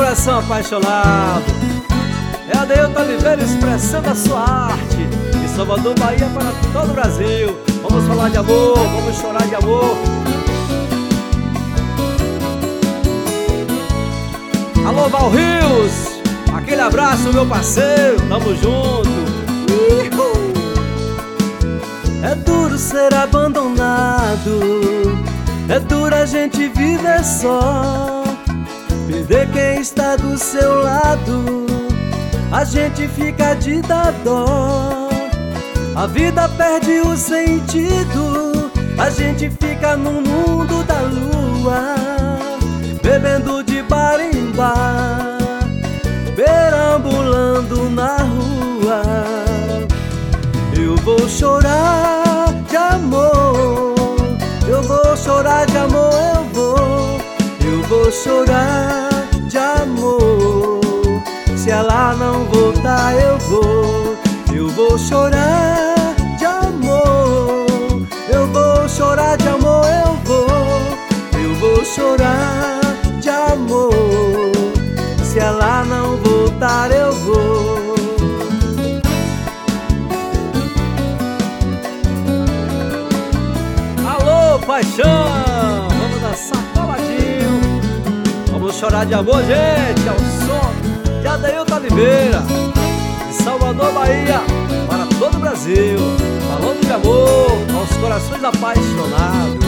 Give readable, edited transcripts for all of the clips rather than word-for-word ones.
coração apaixonado. É Adeilton Oliveira expressando a sua arte. De Salvador, Bahia para todo o Brasil. Vamos falar de amor, vamos chorar de amor. Alô, Val Rios, aquele abraço, meu parceiro, tamo junto. Uhul. É duro ser abandonado, é duro a gente viver só, perder quem está do seu lado, a gente fica de dar dó. A vida perde o sentido, a gente fica no mundo da lua, bebendo de bar em bar, perambulando na rua. Eu vou chorar de amor, eu vou chorar de amor, eu vou chorar de amor. Se ela não voltar eu vou chorar de amor, eu vou chorar de amor, eu vou chorar de amor. Se ela não voltar eu vou. Alô, paixão, vamos dançar coladinho. Vamos chorar de amor, gente, ao som de Adeilton Oliveira, de Salvador, Bahia para todo o Brasil, falando de amor aos corações apaixonados.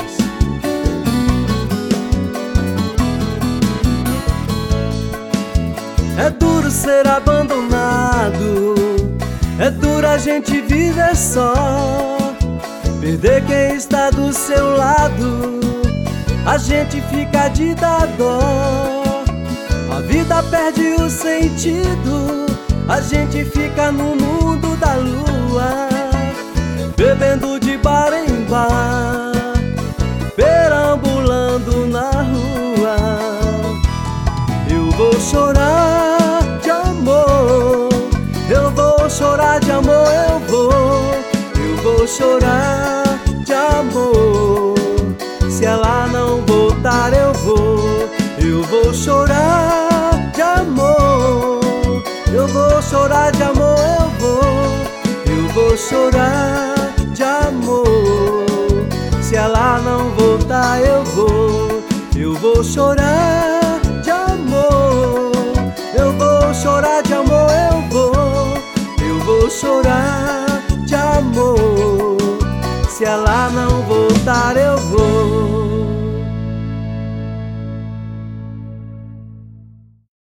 É duro ser abandonado, é duro a gente viver só, perder quem está do seu lado, a gente fica de dar dó. A vida perde o sentido, a gente fica no mundo da lua, bebendo de bar em bar, perambulando na rua. Eu vou chorar de amor, eu vou chorar de amor, eu vou chorar de amor. Se ela não voltar eu vou chorar de amor, eu vou chorar de amor, eu vou chorar de amor. Se ela não voltar eu vou chorar de amor, eu vou chorar de amor, eu vou chorar de amor. Se ela não voltar eu vou.